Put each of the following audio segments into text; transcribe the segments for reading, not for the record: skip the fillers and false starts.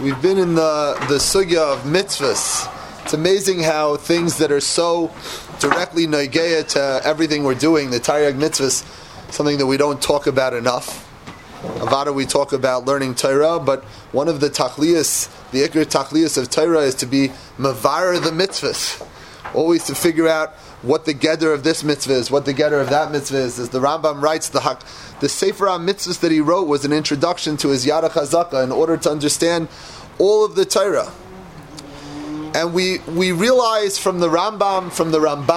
We've been in the sugya of mitzvahs. It's amazing how things that are so directly noigeya to everything we're doing, the Taryag mitzvahs, something that we don't talk about enough. Avada, we talk about learning Torah, but one of the tachliyas, the ikr tachliyas of Torah is to be mavar the mitzvahs. Always to figure out what the gedder of this mitzvah is, what the gedder of that mitzvah is. As the Rambam writes, the Sefer HaMitzvahs that he wrote was an introduction to his Yad HaChazaka in order to understand all of the Torah. And we realize from the Rambam, from the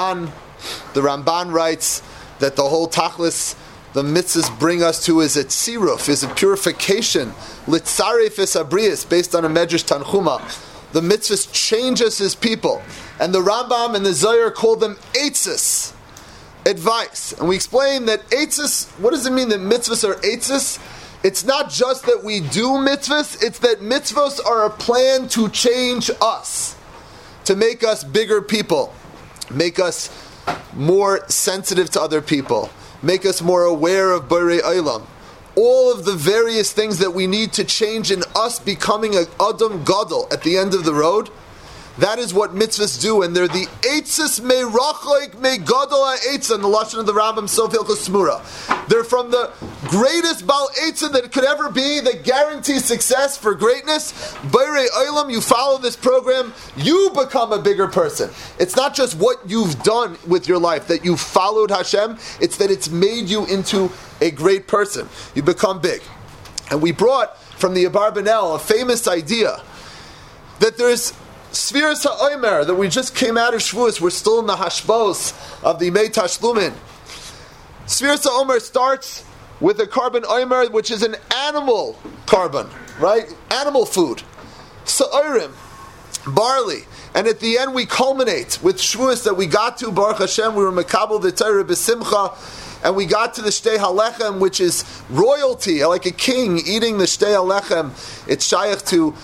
Ramban writes that the whole tachlis, the mitzvahs bring us to is a tziruf, is a purification, litzaref es abrius, based on a Medrash Tanchuma. The mitzvahs change us as people. And the Rambam and the Zohar call them eitzes, advice. And we explain that eitzes, what does it mean that mitzvahs are eitzes? It's not just that we do mitzvahs, it's that mitzvahs are a plan to change us, to make us bigger people, make us more sensitive to other people, make us more aware of Borei Olam. All of the various things that we need to change in us becoming an Adam Gadol at the end of the road, that is what mitzvahs do, and they're the eitzes me rachoik me gadol ha'etzah in the lashon of the Rambam Sof Hilchos Smura. They're from the greatest bal eitzah that could ever be, that guarantees success for greatness. Borei Olam, you follow this program, you become a bigger person. It's not just what you've done with your life, that you followed Hashem, it's that it's made you into a great person. You become big. And we brought from the Abarbanel a famous idea that there's Sfiras HaOmer, that we just came out of Shavuos, we're still in the Hashbos of the Mei Tashlumin. Sfiras HaOmer starts with a carbon Omer, which is an animal carbon, right? Animal food. Sa'orim, barley. And at the end we culminate with Shavuos that we got to, Baruch Hashem, we were Mekabel the Torah B'Simcha, and we got to the Shtei HaLechem, which is royalty, like a king eating the Shtei HaLechem. It's shaykh to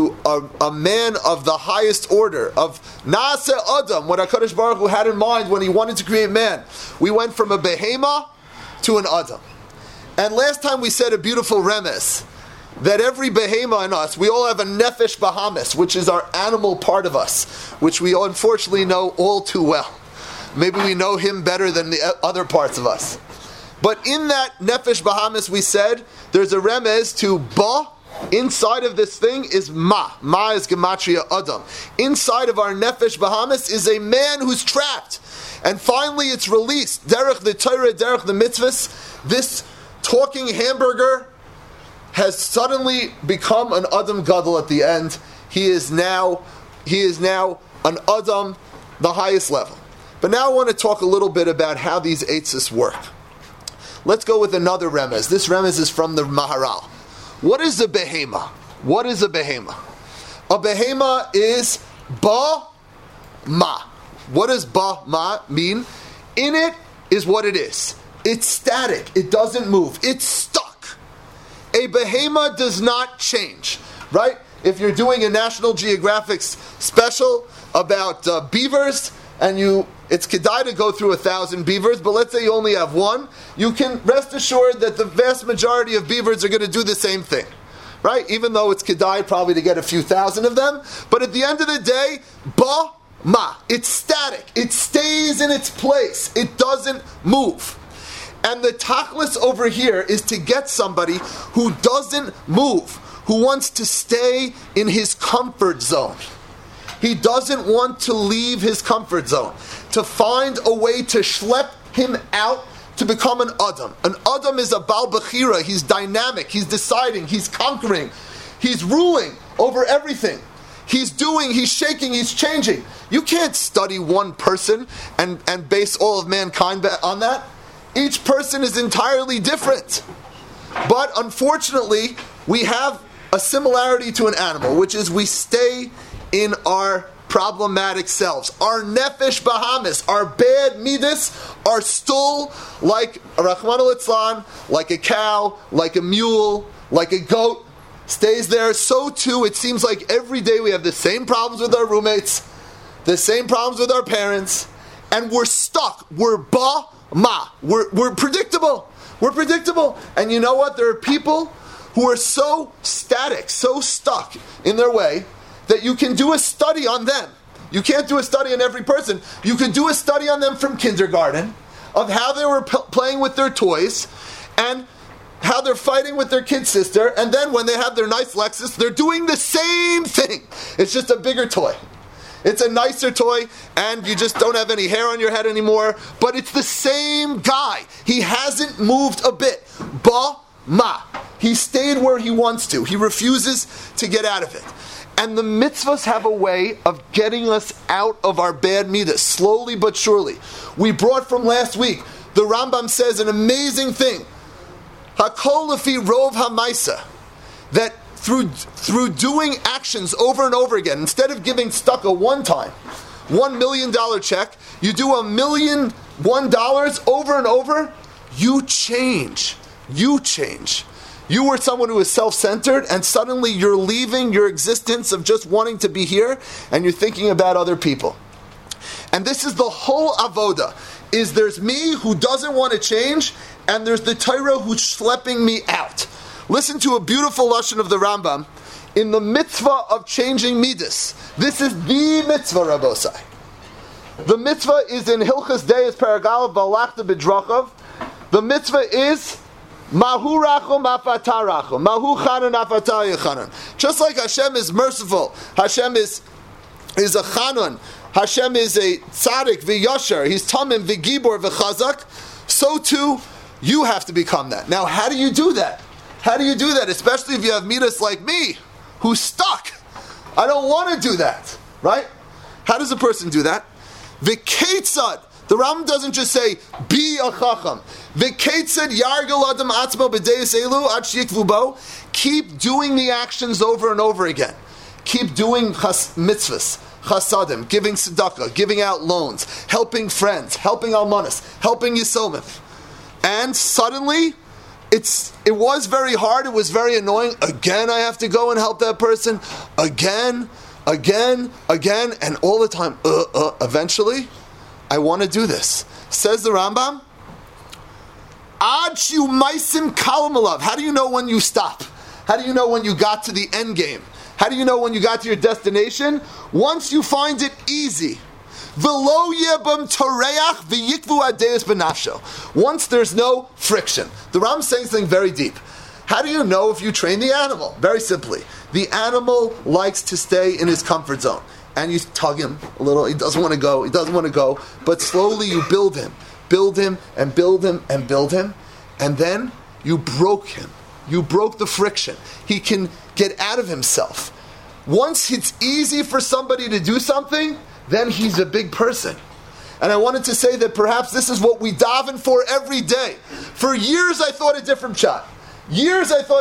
a man of the highest order, of Naaseh Adam, what HaKadosh Baruch Hu had in mind when he wanted to create man. We went from a behema to an Adam. And last time we said a beautiful remes, that every behema in us, we all have a nefesh bahamis, which is our animal part of us, which we unfortunately know all too well. Maybe we know him better than the other parts of us. But in that nefesh bahamis, we said, there's a remes to ba. Inside of this thing is ma. Ma is gematria adam. Inside of our nefesh bahamis is a man who's trapped. And finally it's released. Derech the Torah, derech the mitzvahs. This talking hamburger has suddenly become an adam gadol at the end. He is now an adam, the highest level. But now I want to talk a little bit about how these eitzes work. Let's go with another remez. This remez is from the Maharal. What is a behema? What is a behema? A behema is ba-ma. What does ba-ma mean? In it is what it is. It's static. It doesn't move. It's stuck. A behema does not change. Right? If you're doing a National Geographic special about beavers, and it's kedai to go through 1,000 beavers, but let's say you only have one, you can rest assured that the vast majority of beavers are going to do the same thing, right? Even though it's kedai probably to get a few thousand of them, but at the end of the day, ba-ma, it's static, it stays in its place, it doesn't move. And the tachlis over here is to get somebody who doesn't move, who wants to stay in his comfort zone. He doesn't want to leave his comfort zone, to find a way to schlep him out to become an Adam. An Adam is a Baal Bechira. He's dynamic, he's deciding, he's conquering, he's ruling over everything. He's doing, he's shaking, he's changing. You can't study one person and base all of mankind on that. Each person is entirely different. But unfortunately, we have a similarity to an animal, which is we stay in our problematic selves. Our nefesh bahamis, our bad midas, are still like a Rahman al-Itzlan, like a cow, like a mule, like a goat, stays there. So too, it seems like every day we have the same problems with our roommates, the same problems with our parents, and we're stuck. We're ba-ma. We're predictable. We're predictable. And you know what? There are people who are so static, so stuck in their way, that you can do a study on them. You can't do a study on every person. You can do a study on them from kindergarten, of how they were playing with their toys, and how they're fighting with their kid sister, and then when they have their nice Lexus, they're doing the same thing. It's just a bigger toy. It's a nicer toy, and you just don't have any hair on your head anymore, but it's the same guy. He hasn't moved a bit. Ma. He stayed where he wants to. He refuses to get out of it. And the mitzvahs have a way of getting us out of our bad midas, slowly but surely. We brought from last week, the Rambam says an amazing thing. Hakol lefi rov hamaisa, that through doing actions over and over again, instead of giving tzedakah one time, $1 million check, you do $1,001 over and over, you change. You change. You were someone who was self-centered, and suddenly you're leaving your existence of just wanting to be here, and you're thinking about other people. And this is the whole avoda, is there's me who doesn't want to change, and there's the Torah who's schlepping me out. Listen to a beautiful lashon of the Rambam in the mitzvah of changing midas. This is the mitzvah, Rabosai. The mitzvah is in Hilchas Deis Paragalav Balachta B'drachav. The mitzvah is Mahu rachum afatah rachum. Mahu chanan afatah yechanan. Just like Hashem is merciful, Hashem is a chanan, Hashem is a tzaddik v'yosher, He's tamim v'gibor v'chazak, so too you have to become that. Now, how do you do that? How do you do that? Especially if you have midas like me, who's stuck. I don't want to do that, right? How does a person do that? V'ketzad. The Rambam doesn't just say, be a chacham. V'ketzad yargel adam atzmo b'deis elu ad sheyikvu bo. Keep doing the actions over and over again. Keep doing mitzvahs, chasadim, giving tzedakah, giving out loans, helping friends, helping almanas, helping yisomim. And suddenly, it was very hard, it was very annoying. Again, I have to go and help that person. Again, and all the time. Eventually, I want to do this. Says the Rambam, Ad shu maisim kalamalav. How do you know when you stop? How do you know when you got to the end game? How do you know when you got to your destination? Once you find it easy. V'lo yebam toreach v'yikvu adeus benafsho. Once there's no friction. The Rambam is saying something very deep. How do you know if you train the animal? Very simply. The animal likes to stay in his comfort zone. And you tug him a little. He doesn't want to go. But slowly you build him and build him. And then you broke him. You broke the friction. He can get out of himself. Once it's easy for somebody to do something, then he's a big person. And I wanted to say that perhaps this is what we daven for every day. For years I thought a different shot. Until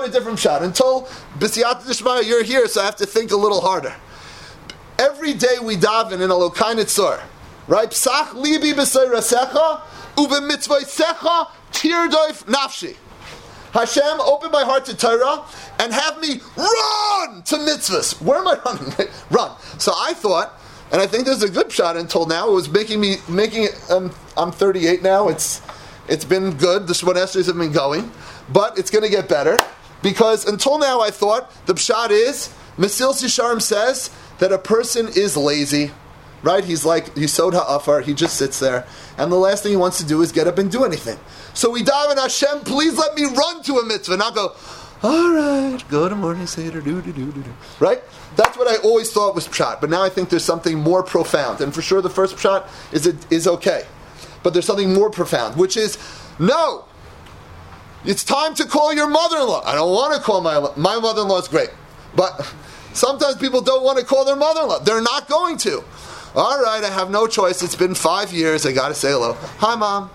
B'siyata D'Shmaya, you're here, so I have to think a little harder. Every day we daven in Elokai Nitzor, right? Psach libi b'seirasecha u'b'mitzvaysecha tirdoif nafshi. Hashem, open my heart to Torah and have me run to mitzvahs. Where am I running? Run. So I thought, and I think there's a good shot until now. It was making it. I'm 38 now. It's been good. The Shemona Esrei have been going, but it's going to get better because until now I thought the pshat is Mesilas Yesharim says that a person is lazy, right? He's like Yisod Ha'afar. He just sits there, and the last thing he wants to do is get up and do anything. So we daven, Hashem, please let me run to a mitzvah, not go, all right, go to morning seder, do. Right? That's what I always thought was pshat, but now I think there's something more profound. And for sure the first pshat is okay. But there's something more profound, which is, no, it's time to call your mother-in-law. I don't want to call my mother-in-law is great. But sometimes people don't want to call their mother-in-law. They're not going to. All right, I have no choice. It's been 5 years. I got to say hello. Hi, Mom.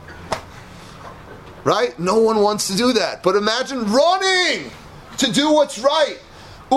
Right? No one wants to do that. But imagine running to do what's right. I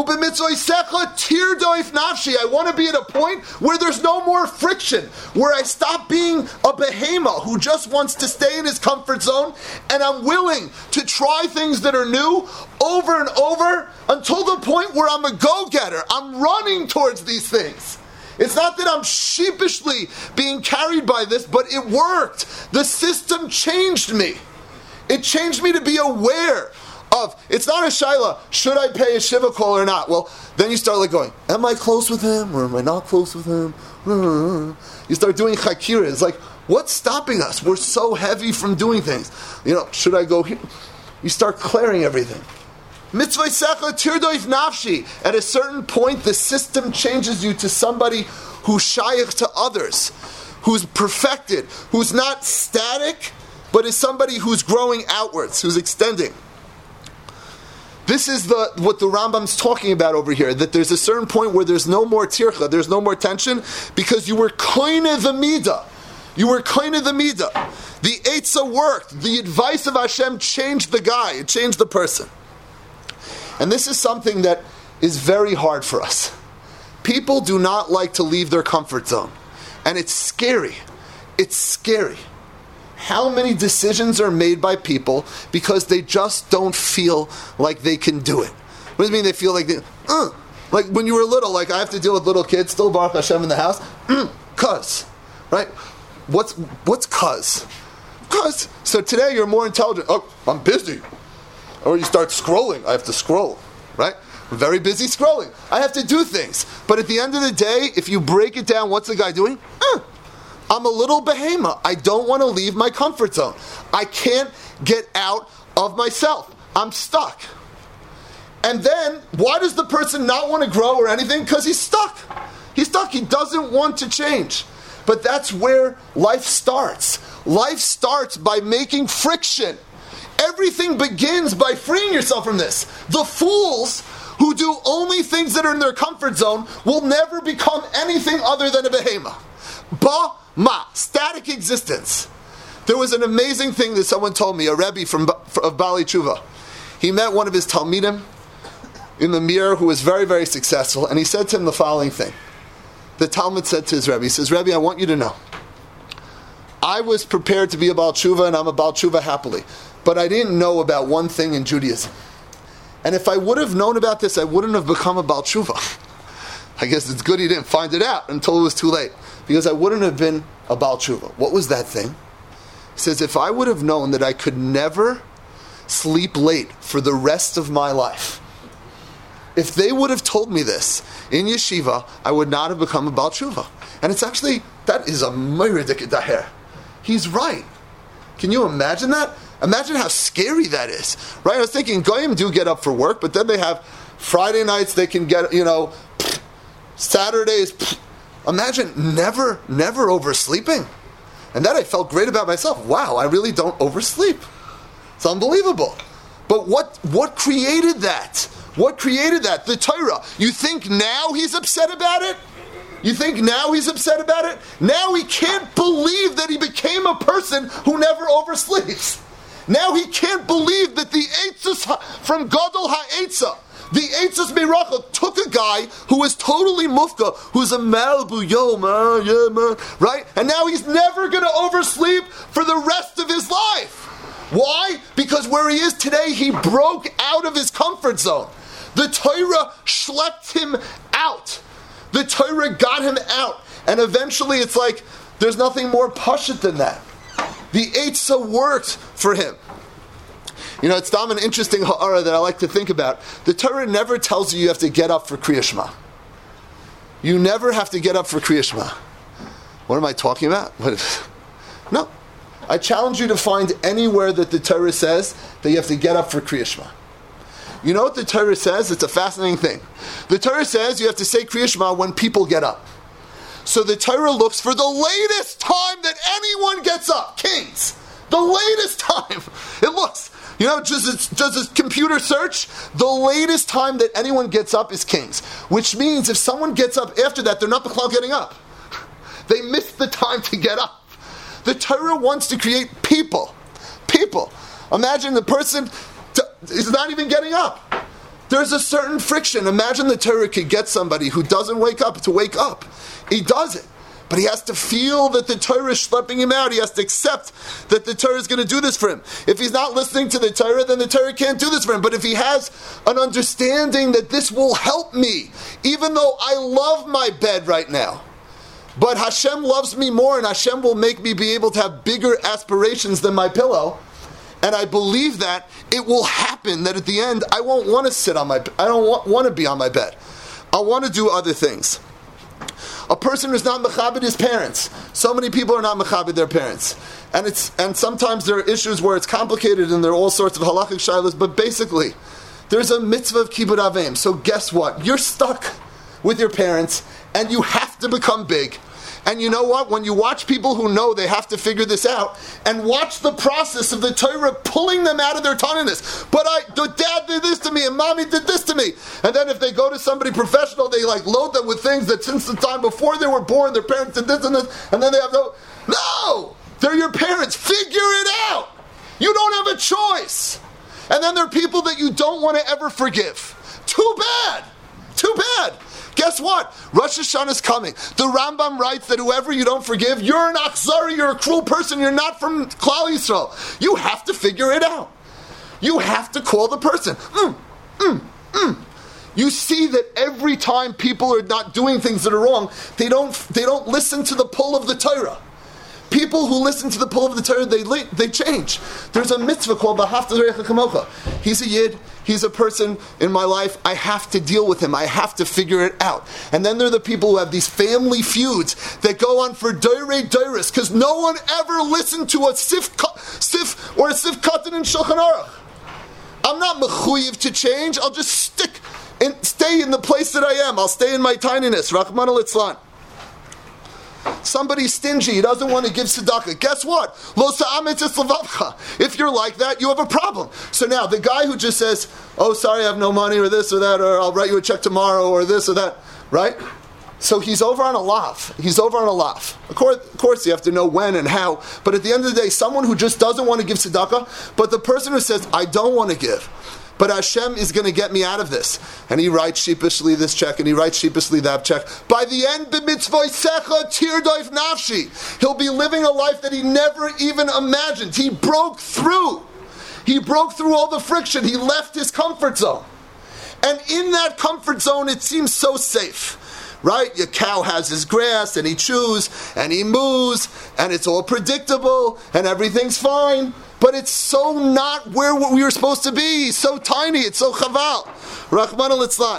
want to be at a point where there's no more friction, where I stop being a behemoth who just wants to stay in his comfort zone, and I'm willing to try things that are new over and over until the point where I'm a go-getter. I'm running towards these things. It's not that I'm sheepishly being carried by this, but it worked. The system changed me. It changed me to be aware it's not a shaila, should I pay a shiva call or not? Well, then you start like going, am I close with him or am I not close with him? You start doing chakira. It's like, what's stopping us? We're so heavy from doing things. Should I go here? You start clearing everything. Mitzvah secha tirdoif nafshi. At a certain point, the system changes you to somebody who's shaykh to others, who's perfected, who's not static, but is somebody who's growing outwards, who's extending. This is what the Rambam's talking about over here, that there's a certain point where there's no more tircha, there's no more tension, because you were koine the midah. You were koine the midah. The Eitzah worked. The advice of Hashem changed the guy. It changed the person. And this is something that is very hard for us. People do not like to leave their comfort zone. And it's scary. It's scary. How many decisions are made by people because they just don't feel like they can do it? What does it mean they feel like like when you were little, like I have to deal with little kids, still Baruch Hashem in the house, cuz, right? What's cuz? Cuz. So today you're more intelligent. Oh, I'm busy. Or you start scrolling. I have to scroll, right? I'm very busy scrolling. I have to do things. But at the end of the day, if you break it down, what's the guy doing? I'm a little behemoth. I don't want to leave my comfort zone. I can't get out of myself. I'm stuck. And then, why does the person not want to grow or anything? Because he's stuck. He's stuck. He doesn't want to change. But that's where life starts. Life starts by making friction. Everything begins by freeing yourself from this. The fools who do only things that are in their comfort zone will never become anything other than a behemoth. Static existence. There was an amazing thing that someone told me, a Rebbe of Bali Tshuva. He met one of his Talmidim in the Mir who was very, very successful, and he said to him the following thing. The Talmud said to his Rebbe, he says, Rebbe, I want you to know, I was prepared to be a Baal Tshuva, and I'm a Baal Tshuva happily, but I didn't know about one thing in Judaism. And if I would have known about this, I wouldn't have become a Baal Tshuva. I guess it's good he didn't find it out until it was too late, because I wouldn't have been a Baal Tshuva. What was that thing? He says, if I would have known that I could never sleep late for the rest of my life, if they would have told me this in yeshiva, I would not have become a Baal Tshuva. And it's actually, that is a meridik daher. He's right. Can you imagine that? Imagine how scary that is. Right? I was thinking, Goyim do get up for work, but then they have Friday nights, they can get, Saturdays. Imagine never oversleeping. And that I felt great about myself. Wow, I really don't oversleep. It's unbelievable. But what created that? What created that? The Torah. You think now he's upset about it? You think now he's upset about it? Now he can't believe that he became a person who never oversleeps. Now he can't believe that the Eitzah from Gadol HaEitzah, the Eitzah's Miracha, took a guy who was totally mufka, who's a Malbu, right? And now he's never going to oversleep for the rest of his life. Why? Because where he is today, he broke out of his comfort zone. The Torah schlepped him out. The Torah got him out. And eventually it's like, there's nothing more pashut than that. The Eitzah worked for him. It's an interesting ha'ara that I like to think about. The Torah never tells you have to get up for Kriya Shema. You never have to get up for Kriya Shema. What am I talking about? No. I challenge you to find anywhere that the Torah says that you have to get up for Kriya Shema. You know what the Torah says? It's a fascinating thing. The Torah says you have to say Kriya Shema when people get up. So the Torah looks for the latest time that anyone gets up. Kings. The latest time. It looks. Does a computer search? The latest time that anyone gets up is Kings. Which means if someone gets up after that, they're not getting up. They missed the time to get up. The Torah wants to create people. People. Imagine the person is not even getting up. There's a certain friction. Imagine the Torah could get somebody who doesn't wake up to wake up. He does it. But he has to feel that the Torah is schlepping him out. He has to accept that the Torah is going to do this for him. If he's not listening to the Torah, then the Torah can't do this for him. But if he has an understanding that this will help me, even though I love my bed right now, but Hashem loves me more and Hashem will make me be able to have bigger aspirations than my pillow, and I believe that it will happen, that at the end I won't want to sit on I don't want to be on my bed. I want to do other things. A person who's not mechabed his parents. So many people are not mechabed their parents. And sometimes there are issues where it's complicated and there are all sorts of halachic shilas, but basically, there's a mitzvah of kibbud avim. So guess what? You're stuck with your parents and you have to become big. And you know what? When you watch people who know they have to figure this out and watch the process of the Torah pulling them out of their tonniness. But the dad did this to me and mommy did this to me. And then if they go to somebody professional, they load them with things that since the time before they were born, their parents did this and this. And then they have no! They're your parents. Figure it out. You don't have a choice. And then there are people that you don't want to ever forgive. Too bad. Guess what? Rosh Hashanah is coming. The Rambam writes that whoever you don't forgive, you're an akhzari, you're a cruel person, you're not from Klal Yisrael. You have to figure it out. You have to call the person. You see that every time people are not doing things that are wrong, they don't listen to the pull of the Torah. People who listen to the pull of the Torah, they change. There's a mitzvah called V'ahavta l'reacha kamocha. He's a yid. He's a person in my life. I have to deal with him. I have to figure it out. And then there are the people who have these family feuds that go on for doirei doiris because no one ever listened to a sif or a sif katan in Shulchan Aruch. I'm not mechuyev to change. I'll just stay in the place that I am. I'll stay in my tininess. Rachmana litzlan. Somebody's stingy, he doesn't want to give tzedakah. Guess what? Lo sa'ametz es levavcha. If you're like that, you have a problem. So now, the guy who just says, oh, sorry, I have no money, or this or that, or I'll write you a check tomorrow, or this or that, right? So he's over on a lav. Of course, you have to know when and how, but at the end of the day, someone who just doesn't want to give tzedakah, but the person who says, I don't want to give, but Hashem is going to get me out of this. And he writes sheepishly this check, and he writes sheepishly that check. By the end, b'mitzvoisecha tirdoif nafshi. He'll be living a life that he never even imagined. He broke through. He broke through all the friction. He left his comfort zone. And in that comfort zone, it seems so safe. Right? Your cow has his grass, and he chews, and he moos, and it's all predictable, and everything's fine. But it's so not where we were supposed to be. It's so tiny. It's so chaval. Rachmana litzlan.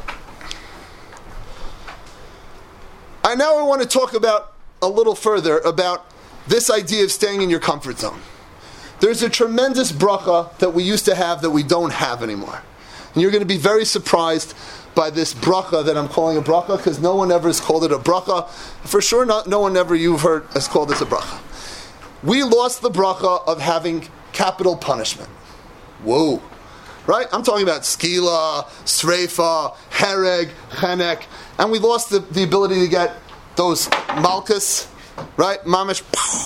I want to talk about a little further about this idea of staying in your comfort zone. There's a tremendous bracha that we used to have that we don't have anymore. And you're going to be very surprised by this bracha that I'm calling a bracha because no one ever has called it a bracha. For sure, no one ever you've heard has called this a bracha. We lost the bracha of having capital punishment. Whoa. Right? I'm talking about skila, sreifa, hereg, chenek, and we lost the ability to get those malchus, right? Mamish.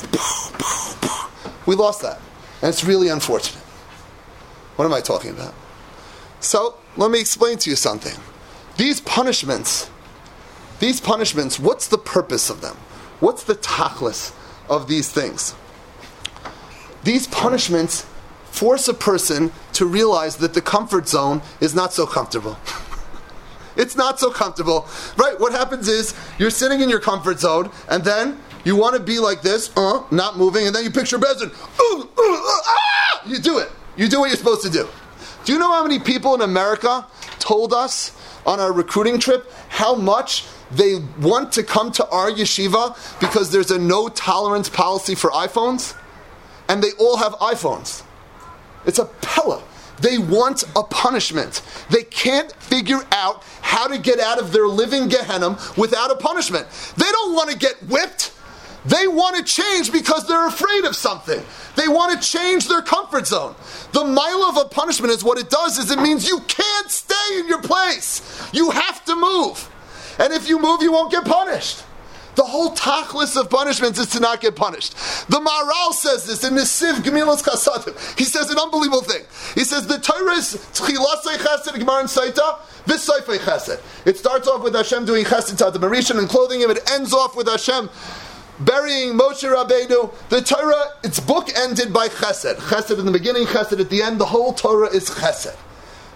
We lost that. And it's really unfortunate. What am I talking about? So, let me explain to you something. These punishments, what's the purpose of them? What's the tachlis of these things? These punishments force a person to realize that the comfort zone is not so comfortable. It's not so comfortable. Right? What happens is, you're sitting in your comfort zone, and then you want to be like this, not moving, and then you picture Bezin. You do it. You do what you're supposed to do. Do you know how many people in America told us on our recruiting trip how much they want to come to our yeshiva because there's a no tolerance policy for iPhones? And they all have iPhones. It's a pella. They want a punishment. They can't figure out how to get out of their living Gehenna without a punishment. They don't want to get whipped. They want to change because they're afraid of something. They want to change their comfort zone. The mile of a punishment is what it does is it means you can't stay in your place. You have to move. And if you move, you won't get punished. The whole tachlis of punishments is to not get punished. The Maharal says this in the Siv Gemilas Chasadim. He says an unbelievable thing. He says the Torah is Tchilasei Chesed Gemaran Saita V'Seifei Chesed. It starts off with Hashem doing Chesed to Adam Rishon and clothing him. It ends off with Hashem burying Moshe Rabbeinu. The Torah, its book ended by Chesed. Chesed in the beginning, Chesed at the end. The whole Torah is Chesed.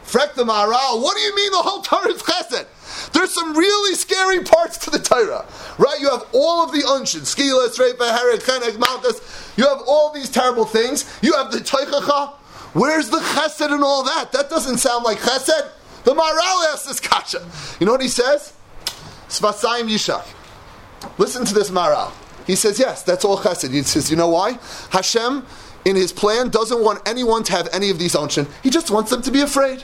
Frek the Maharal, what do you mean the whole Torah is chesed? There's some really scary parts to the Torah, right? You have all of the unshin, skila, sreifa, herek, chenek, malchus. You have all these terrible things. You have the teichacha. Where's the chesed and all that? That doesn't sound like chesed. The Maharal asks this kasha. You know what he says? Svasayim Yishak. Listen to this Maharal. He says, yes, that's all chesed. He says, you know why? Hashem, in his plan, doesn't want anyone to have any of these unshin. He just wants them to be afraid.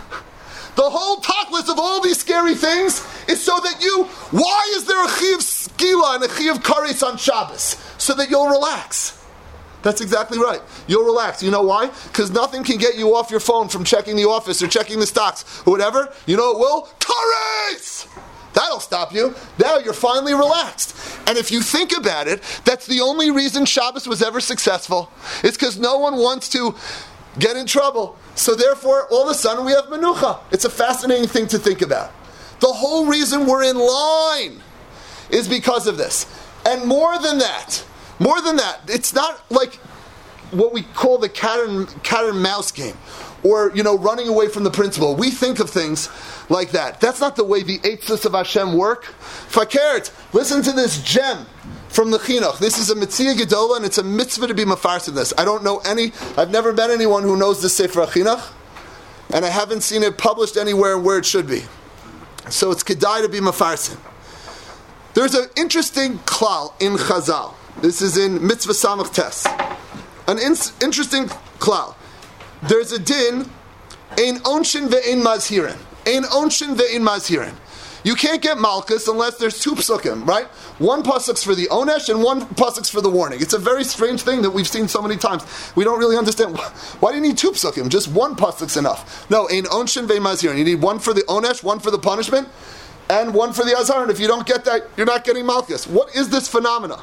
The whole talkless of all these scary things is so that why is there a chi of skila and a chi of kares on Shabbos? So that you'll relax. That's exactly right. You'll relax. You know why? Because nothing can get you off your phone from checking the office or checking the stocks or whatever. You know it will? Kares! That'll stop you. Now you're finally relaxed. And if you think about it, that's the only reason Shabbos was ever successful. It's because no one wants to get in trouble. So therefore, all of a sudden we have menucha. It's a fascinating thing to think about. The whole reason we're in line is because of this. And more than that, it's not like what we call the cat and mouse game, or running away from the principle. We think of things like that. That's not the way the eitzos of Hashem work. Fakert, listen to this gem from the Chinuch. This is a mitzvah gedola, and it's a mitzvah to be mefarsim in this. I've never met anyone who knows this Sefer Chinuch, and I haven't seen it published anywhere where it should be. So it's kedai to be mefarsim. There's an interesting klal in Chazal. This is in Mitzvah Samach Tes. An interesting klal. There's a din, ein onshin ve'ein mazhirin. Ein onshin ve'ein mazhirin. You can't get malchus unless there's two psukim, right? One pasuk's for the onesh and one pasuk's for the warning. It's a very strange thing that we've seen so many times. We don't really understand. Why do you need two psukim? Just one pasuk's enough. No, ein onshin ve'ein mazhirin. You need one for the onesh, one for the punishment, and one for the azar. And if you don't get that, you're not getting malchus. What is this phenomena?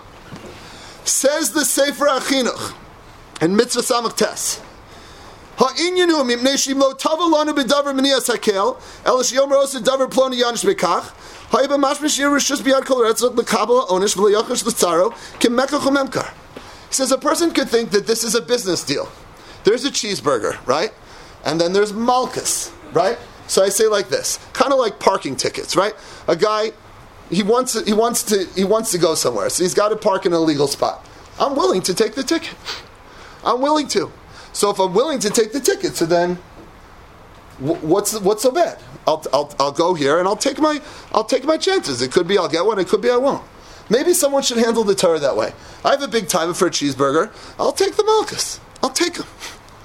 Says the Sefer HaChinuch in Mitzvah Samach Tes. Ha'inyan hu mipnei shim lo tava lanu b'davar minias hakel el sheyom rosa davar ploni yanish bekach ha'ibam mashma shir rishus biyad kol retzot l'kabel ha'onish v'leyachash l'tzaro k'mekach u'memkar. He says a person could think that this is a business deal. There's a cheeseburger, right? And then there's malchus, right? So I say like this, kind of like parking tickets, right? A guy, he wants to go somewhere, so he's got to park in an illegal spot. I'm willing to take the ticket. I'm willing to. So if I'm willing to take the ticket, so then what's so bad? I'll go here and I'll take my chances. It could be I'll get one. It could be I won't. Maybe someone should handle the Torah that way. I have a big time for a cheeseburger. I'll take the malchus. I'll take him.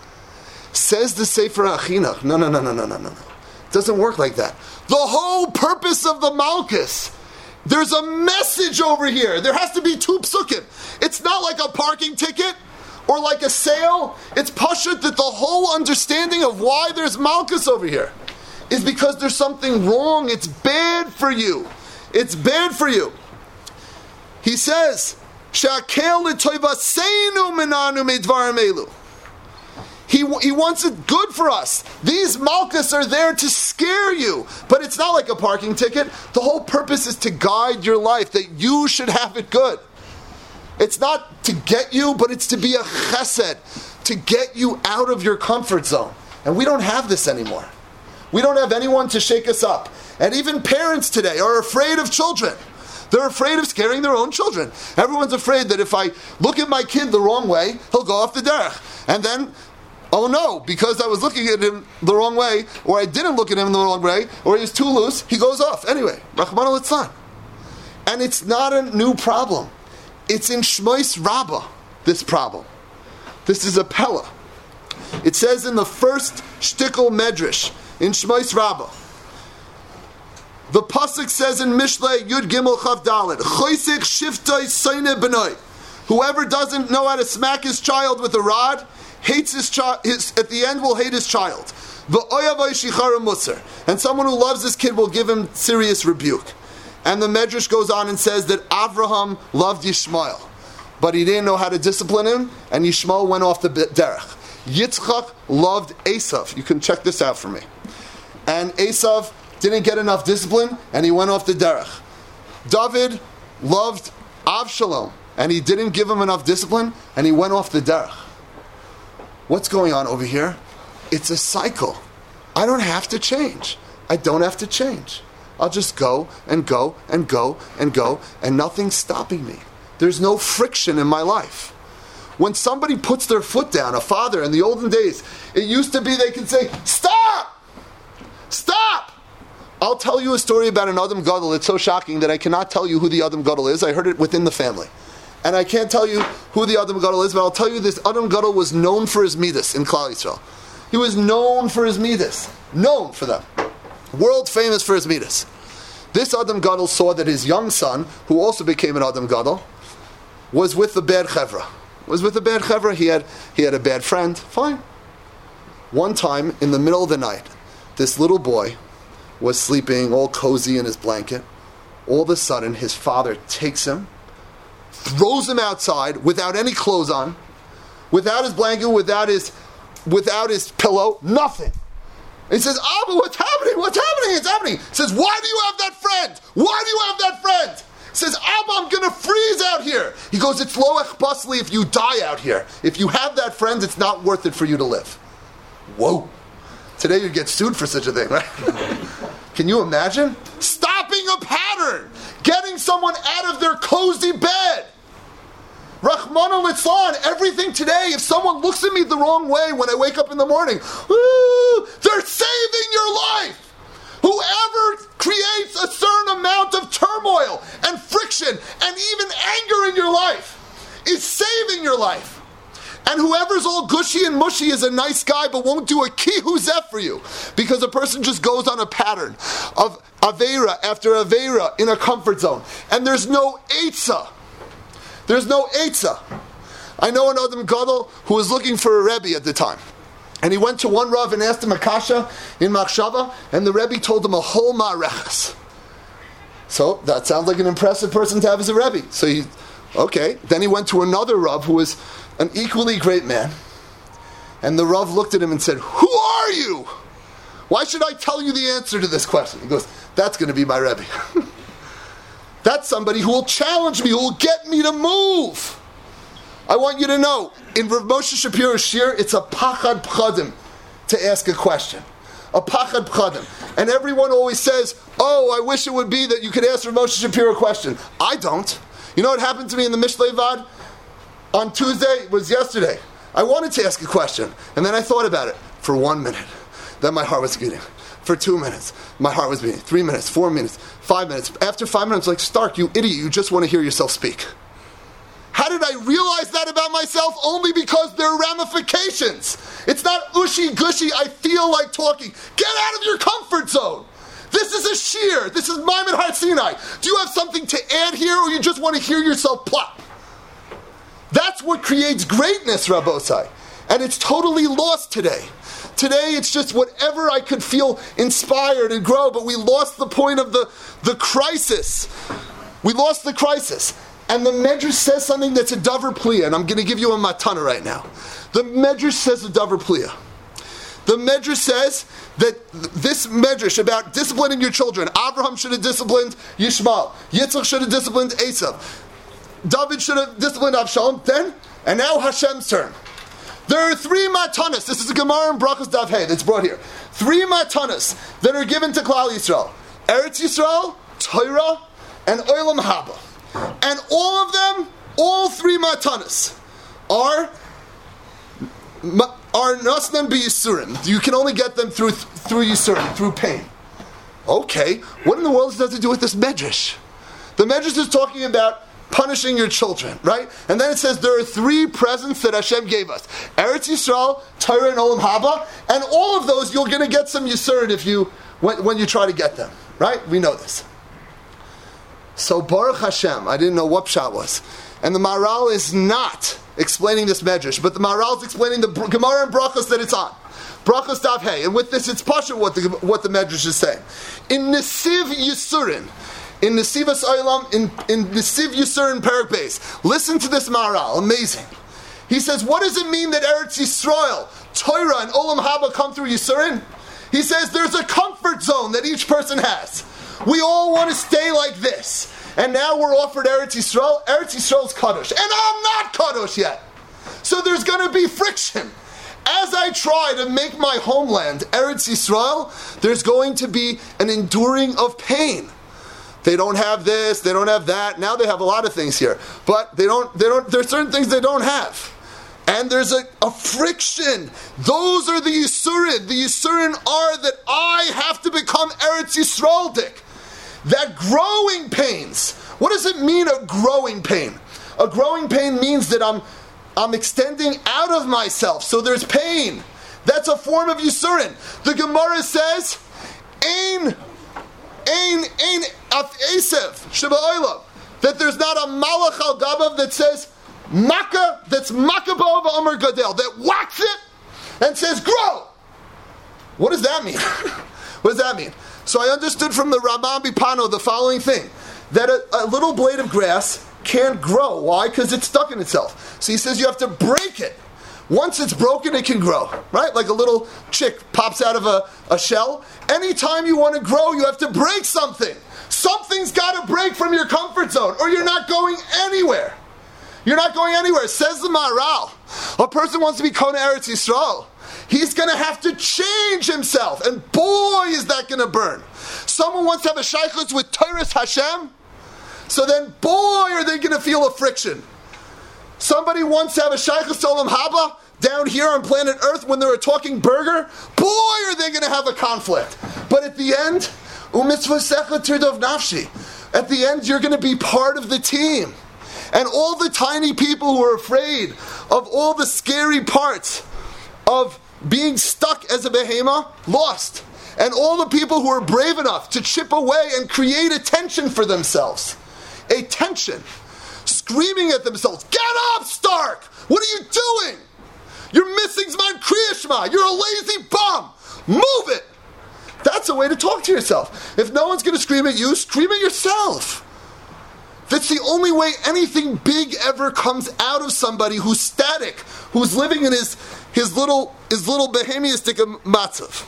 Says the Sefer HaChinuch. No. It doesn't work like that. The whole purpose of the malchus, there's a message over here. There has to be two psukim. It's not like a parking ticket or like a sale. It's pashut that the whole understanding of why there's malchus over here is because there's something wrong. It's bad for you. It's bad for you. He says, "Shakel l'toivaseinu minanu meidvarim elu." He wants it good for us. These malchus are there to scare you. But it's not like a parking ticket. The whole purpose is to guide your life, that you should have it good. It's not to get you, but it's to be a chesed, to get you out of your comfort zone. And we don't have this anymore. We don't have anyone to shake us up. And even parents today are afraid of children. They're afraid of scaring their own children. Everyone's afraid that if I look at my kid the wrong way, he'll go off the derech. And then, oh no, because I was looking at him the wrong way, or I didn't look at him the wrong way, or he was too loose, he goes off. Anyway, Rachmana litzlan. And it's not a new problem. It's in Shmois Rabbah, this problem. This is a Pella. It says in the first shtickle medrash, in Shmois Rabbah, the pasuk says in Mishlei Yud Gimel Chav Dalet, Choisek Shiftoi Seine Benoi. Whoever doesn't know how to smack his child with a rod, hates his child. At the end, will hate his child. And someone who loves his kid will give him serious rebuke. And the Medrash goes on and says that Avraham loved Yishmael, but he didn't know how to discipline him, and Yishmael went off the derech. Yitzchak loved Esav. You can check this out for me. And Esav didn't get enough discipline, and he went off the derech. David loved Avshalom, and he didn't give him enough discipline, and he went off the derech. What's going on over here? It's a cycle. I don't have to change. I don't have to change. I'll just go and go and go and go, and nothing's stopping me. There's no friction in my life. When somebody puts their foot down, a father in the olden days, it used to be they could say, stop! Stop! I'll tell you a story about an Adam Gadol. It's so shocking that I cannot tell you who the Adam Gadol is. I heard it within the family. And I can't tell you who the Adam Gadol is, but I'll tell you this Adam Gadol was known for his midas in Klal Yisrael. He was known for his midas. Known for them. World famous for his midas. This Adam Gadol saw that his young son, who also became an Adam Gadol, was with the bad chevra. He had a bad friend. Fine. One time, in the middle of the night, this little boy was sleeping all cozy in his blanket. All of a sudden, his father takes him, throws him outside without any clothes on, without his blanket, without his pillow, nothing. He says, Abba, what's happening? It's happening. He says, why do you have that friend? He says, Abba, I'm going to freeze out here. He goes, it's lo echbasli if you die out here. If you have that friend, it's not worth it for you to live. Whoa. Today you'd get sued for such a thing, right? Can you imagine? Stopping a pattern. Getting someone out of their cozy bed. Rahman al-Litzlan, everything today, if someone looks at me the wrong way when I wake up in the morning, they're saving your life. Whoever creates a certain amount of turmoil and friction and even anger in your life is saving your life. And whoever's all gushy and mushy is a nice guy but won't do a kihuzeh for you. Because a person just goes on a pattern of aveira after aveira in a comfort zone. And there's no eitzah. I know an Adam Gadol who was looking for a Rebbe at the time. And he went to one Rav and asked him a kasha in Machshava, and the Rebbe told him a whole ma'arechas. So that sounds like an impressive person to have as a Rebbe. So then he went to another Rav who was an equally great man. And the Rav looked at him and said, who are you? Why should I tell you the answer to this question? He goes, that's going to be my Rebbe. That's somebody who will challenge me, who will get me to move. I want you to know, in Rav Moshe Shapiro's shir, it's a pachad pchadim to ask a question. A pachad pchadim. And everyone always says, I wish it would be that you could ask Rav Moshe Shapiro a question. I don't. You know what happened to me in the Mishlei Vad? On Tuesday, it was yesterday. I wanted to ask a question, and then I thought about it for 1 minute. Then my heart was beating. For 2 minutes, my heart was beating. 3 minutes, 4 minutes, 5 minutes. After 5 minutes, like, Stark, you idiot, you just want to hear yourself speak. How did I realize that about myself? Only because there are ramifications. It's not ushy gushy, I feel like talking. Get out of your comfort zone. This is a shir. This is Maimon Har Sinai. Do you have something to add here, or you just want to hear yourself plop? That's what creates greatness, Rabbosai. And it's totally lost today. Today it's just whatever I could feel inspired and grow, but we lost the point of the crisis. We lost the crisis. And the Medrash says something that's a davar pliya, and I'm going to give you a matana right now. The Medrash says a davar pliya. The Medrash says that this Medrash about disciplining your children, Abraham should have disciplined Yishmael, Yitzchak should have disciplined Esav, David should have disciplined Avshalom, and now Hashem's turn. There are 3 matanas. This is a Gemara in Brachos Daf Hey that's brought here. 3 matanas that are given to Klal Yisrael: Eretz Yisrael, Torah, and Olam Haba. And all of them, all 3 matanas, are nasnan b'yisurim. You can only get them through yisurim, through pain. Okay, what in the world does that have to do with this medrash? The medrash is talking about punishing your children, right? And then it says there are 3 presents that Hashem gave us: Eretz Yisrael, Torah, and Olam Haba. And all of those you're going to get some yisurim when you try to get them, right? We know this. So Baruch Hashem, I didn't know what pshat was. And the Maharal is not explaining this medrash, but the Maharal is explaining the Gemara and Brachos that it's on. Brachos Daf Hey. And with this, it's pashut what the medrash is saying. In Nesiv Yisurin, in Nesivas Olam, in Nesiv Yisurin Perek Beis, listen to this Maharal, amazing. He says, what does it mean that Eretz Yisrael, Torah, and Olam Haba come through Yisurin? He says there's a comfort zone that each person has. We all want to stay like this. And now we're offered Eretz Yisrael. Eretz Yisrael's Kadosh. And I'm not Kadosh yet. So there's going to be friction. as I try to make my homeland, Eretz Yisrael, there's going to be an enduring of pain. They don't have this, they don't have that. Now they have a lot of things here. But there's certain things they don't have. And there's a friction. Those are the Yisurin. The Yisurin are that I have to become Eretz Yisraeldik. That growing pains. What does it mean, a growing pain? A growing pain means that I'm extending out of myself. So there's pain. That's a form of Yisurin. The Gemara says, Ein af Esav Sheba Olam, that there's not a malach al gabav that says Makkah, that's Makkah Ba'ov Amar Gadel, that whacks it and says, grow! What does that mean? What does that mean? So I understood from the Rambam Bipano the following thing, that a little blade of grass can't grow. Why? Because it's stuck in itself. So he says you have to break it. Once it's broken, it can grow, right? Like a little chick pops out of a shell. Anytime you want to grow, you have to break something. Something's got to break from your comfort zone, or you're not going anywhere. You're not going anywhere. Says the Maharal, a person wants to be Kona Eretz Yisrael, he's going to have to change himself, and boy, is that going to burn. Someone wants to have a shaykhut with Torah's Hashem, so then boy, are they going to feel a friction. Somebody wants to have a shaykhut to Olam Haba down here on planet Earth when they're talking burger, boy, are they going to have a conflict. But at the end, u'mitzvosecha tirdov nafshi, at the end, you're going to be part of the team. And all the tiny people who are afraid of all the scary parts of being stuck as a behema, lost. And all the people who are brave enough to chip away and create a tension for themselves. A tension. Screaming at themselves, get up, Stark! What are you doing? You're missing Zman Kriya Shema. You're a lazy bum. Move it. That's a way to talk to yourself. If no one's going to scream at you, scream at yourself. That's the only way anything big ever comes out of somebody who's static, who's living in his little behemiistic matzav.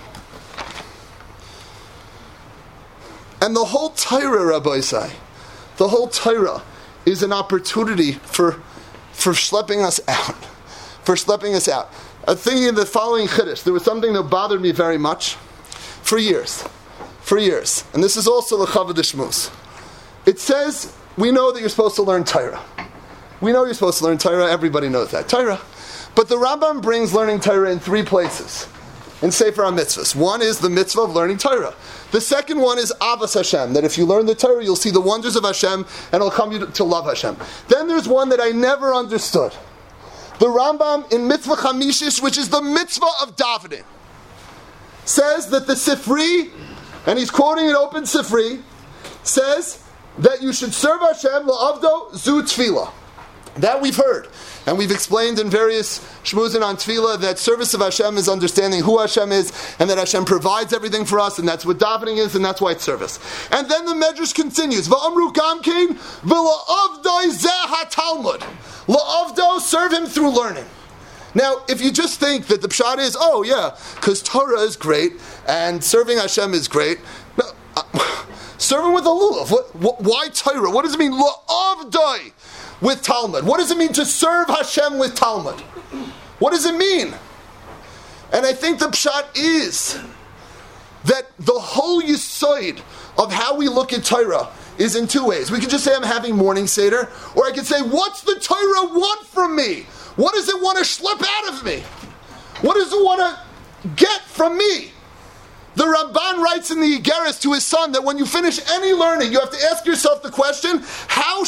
And the whole Torah, Rabbi Isai, the whole Torah is an opportunity for schlepping us out. For schlepping us out. I'm thinking of the following chiddush. There was something that bothered me very much for years. And this is also the Chavod Shmuz. It says, we know that you're supposed to learn Torah. We know you're supposed to learn Torah. Everybody knows that. Torah. But the Rambam brings learning Torah in 3 places in Sefer HaMitzvahs. One is the mitzvah of learning Torah. The second one is Avas Hashem, that if you learn the Torah, you'll see the wonders of Hashem and it'll come you to love Hashem. Then there's one that I never understood. The Rambam in Mitzvah Chamishish, which is the mitzvah of davening, says that the Sifri, and he's quoting an open Sifri, says that you should serve Hashem la'avdo zu tefillah. That we've heard. And we've explained in various shmuzin on tefillah that service of Hashem is understanding who Hashem is, and that Hashem provides everything for us, and that's what davening is, and that's why it's service. And then the Medrash continues, Va'amru gamkein v'la'avdoi zeh ha-talmud. La'avdo, serve him through learning. Now, if you just think that the pshat is, oh yeah, because Torah is great, and serving Hashem is great, no, serve him with a lulav. Why Torah? What does it mean? La'avdoi with Talmud. What does it mean to serve Hashem with Talmud? What does it mean? And I think the pshat is that the whole yisoid of how we look at Torah is in 2 ways. We could just say I'm having morning seder, or I could say, what's the Torah want from me? What does it want to schlep out of me? What does it want to get from me? The Ramban writes in the Igeres to his son that when you finish any learning, you have to ask yourself the question, what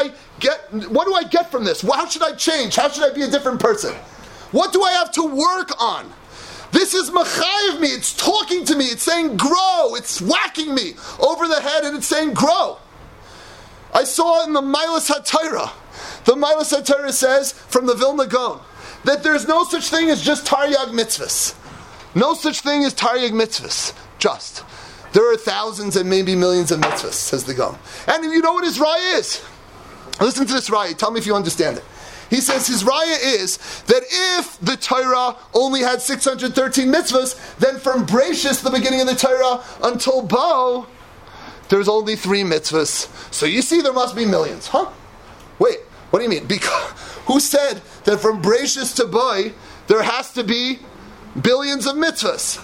do I get from this? How should I change? How should I be a different person? What do I have to work on? This is machayev me, it's talking to me, it's saying grow, it's whacking me over the head and it's saying grow. I saw in the Milas HaTorah, the Milas HaTorah says, from the Vilna Gaon, that there's no such thing as just Taryag mitzvahs. No such thing as Taryag mitzvahs. Just. There are thousands and maybe millions of mitzvahs, says the Gaon. And you know what his raya is? Listen to this raya. Tell me if you understand it. He says his raya is that if the Torah only had 613 mitzvahs, then from Bereshis, the beginning of the Torah, until Bo, there's only 3 mitzvahs. So you see there must be millions. Huh? Wait, what do you mean? Who said that from Bereishis to Boy, there has to be billions of mitzvahs?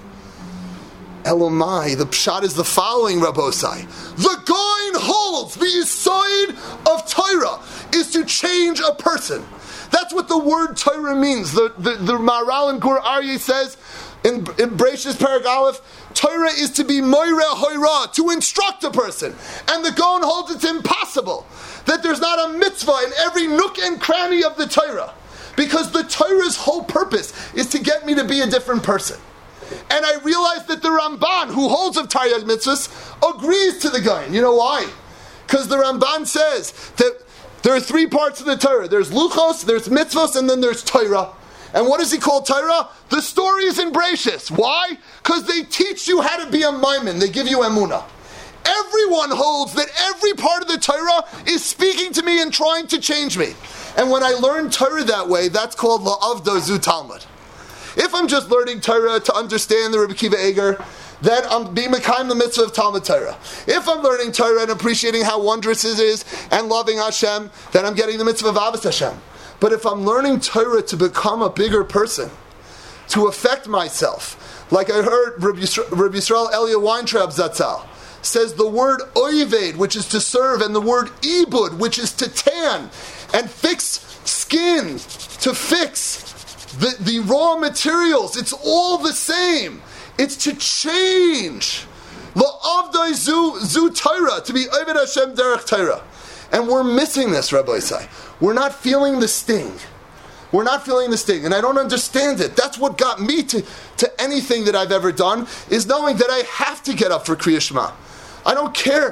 Elomai, the pshat is the following, Rabbosai. The Goin holds the Yisoid of Torah is to change a person. That's what the word Torah means. The Maharal in Gur Aryeh says in Bereishis Perek Aleph, Torah is to be moira hoira, to instruct a person. And the Goin holds it's impossible that there's not a mitzvah in every nook and cranny of the Torah. Because the Torah's whole purpose is to get me to be a different person. And I realized that the Ramban, who holds of Taryag mitzvahs, agrees to the Goin. You know why? Because the Ramban says that there are three parts of the Torah. There's luchos, there's mitzvahs, and then there's Torah. And what does he call Torah? The stories in Bereishis. Why? Because they teach you how to be a maimon. They give you emunah. Everyone holds that every part of the Torah is speaking to me and trying to change me. And when I learn Torah that way, that's called la'avdo zu Talmud. If I'm just learning Torah to understand the Rebbe Kiva Eger, then I'm being mekayim the mitzvah of Talmud Torah. If I'm learning Torah and appreciating how wondrous it is and loving Hashem, then I'm getting the mitzvah of Avos Hashem. But if I'm learning Torah to become a bigger person, to affect myself, like I heard Rabbi Yisrael Elia Weintraub Zatzal says the word oived, which is to serve, and the word ibud, which is to tan and fix skin, to fix the raw materials, it's all the same. It's to change. La'avdai zu Torah, to be Oved Hashem derech Torah. And we're missing this, Rabbi Isai. We're not feeling the sting. We're not feeling the sting, and I don't understand it. That's what got me to anything that I've ever done, is knowing that I have to get up for Kriya Shema. I don't care.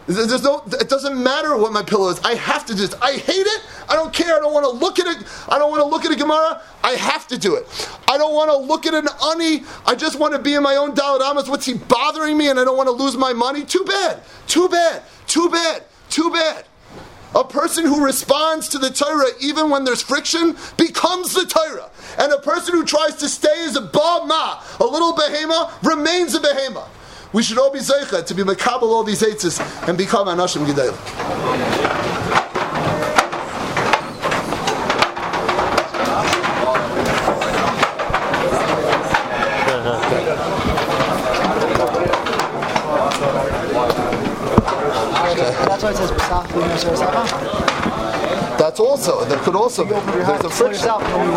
It doesn't matter what my pillow is. I have to do it. I hate it. I don't care. I don't want to look at it. I don't want to look at a Gemara. I have to do it. I don't want to look at an ani. I just want to be in my own Daled Amos. What's he bothering me? And I don't want to lose my money. Too bad. Too bad. Too bad. Too bad. A person who responds to the Torah even when there's friction becomes the Torah. And a person who tries to stay as a ba'ma, a little behema, remains a behema. We should all be zeicha to be makabel all these eitzes and become anashim gedayim. That's why it says Pesach. That's also, there could also be. There's a friction.